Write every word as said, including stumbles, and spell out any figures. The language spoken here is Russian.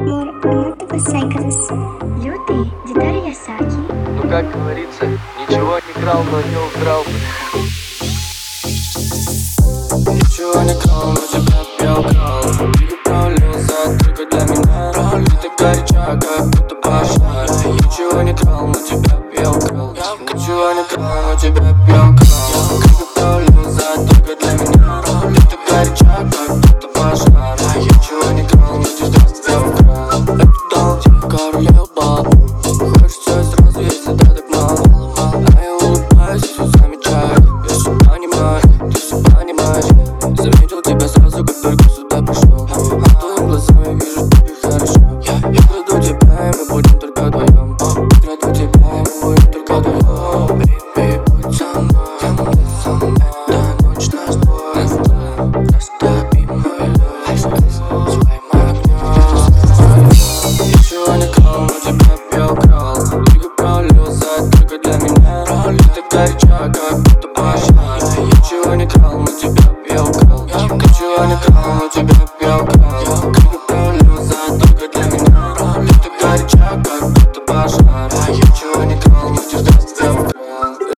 Мор, кому ты высайкалась? Лютый, детали Ясаки. Ну как говорится, ничего не крал, но не украл. Ничего не крал, но тебя я украл. Ты пролился только для меня. Ты так горяча, как будто пожар. Ничего не крал, но тебя я украл. Ничего не крал, но тебя я украл. Ты пролился только для меня. Ты так горяча, как будто пожар. Ничего не крал, но тебя я украл. Я дал тебе королеву бабу. Хочется сразу, если да так мало. А я улыбаюсь и все замечаю. Я все понимаю, ты все понимаешь. Заметил тебя сразу, как только сюда пришел. А твоими глазами вижу, тебе хорошо. Я краду тебя, и мы будем только вдвоем. Краду тебя, и мы будем только вдвоем. Baby, будь со мной, со мной. До ночи нас двое. Растопи мой лед своим огнем. Ничего не крал, но тебя я украл. Ты пролился только для меня. Ты так горяча, как будто пожар. Ничего не крал, но тебя я украл. Ничего не крал, но тебя я украл. Ты пролился только для меня. Ты так горяча, как будто пожар.